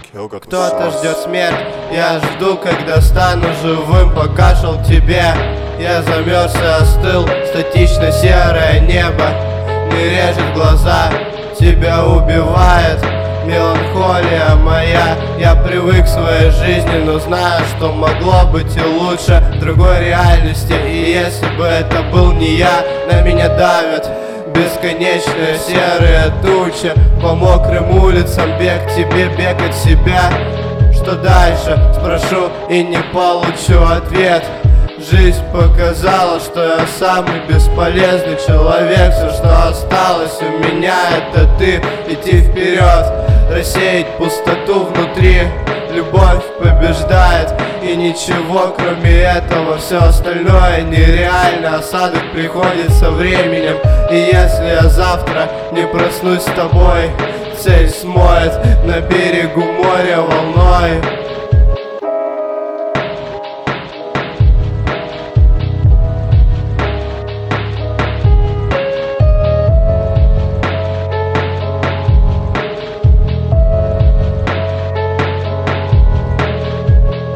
Кто-то ждет смерть, я жду, когда стану живым. Пока шел к тебе, я замерз и остыл. Статично серое небо не режет глаза, тебя убивает меланхолия моя. Я привык к своей жизни, но знаю, что могло быть и лучше в другой реальности. И если бы это был не я, на меня давят бесконечные серые тучи. По мокрым улицам бег тебе, бег от себя. Что дальше? Спрошу и не получу ответ. Жизнь показала, что я самый бесполезный человек. Все, что осталось у меня, это ты. Идти вперед, рассеять пустоту внутри. Любовь побеждает, и ничего кроме этого. Все остальное нереально, осадок приходит со временем. И если я завтра не проснусь с тобой, цель смоет на берегу моря волной.